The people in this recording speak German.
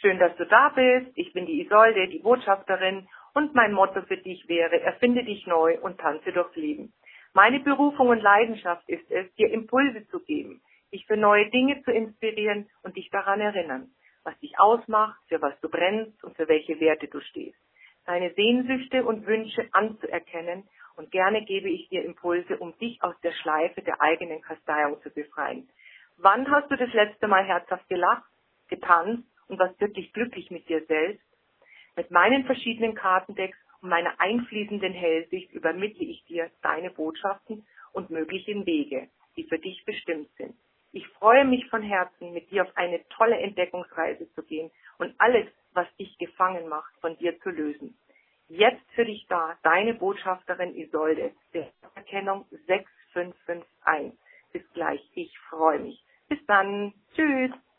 Schön, dass du da bist. Ich bin die Isolde, die Botschafterin, und mein Motto für dich wäre: Erfinde dich neu und tanze durchs Leben. Meine Berufung und Leidenschaft ist es, dir Impulse zu geben, dich für neue Dinge zu inspirieren und dich daran erinnern, was dich ausmacht, für was du brennst und für welche Werte du stehst. Deine Sehnsüchte und Wünsche anzuerkennen, und gerne gebe ich dir Impulse, um dich aus der Schleife der eigenen Kasteiung zu befreien. Wann hast du das letzte Mal herzhaft gelacht, getanzt und warst wirklich glücklich mit dir selbst? Mit meinen verschiedenen Kartendecks und meiner einfließenden Hellsicht übermittle ich dir deine Botschaften und möglichen Wege, die für dich bestimmt sind. Ich freue mich von Herzen, mit dir auf eine tolle Entdeckungsreise zu gehen und alles, was dich gefangen macht, von dir zu lösen. Jetzt für dich da, deine Botschafterin Isolde, der Erkennung 6551. Bis gleich, ich freue mich. Bis dann, tschüss.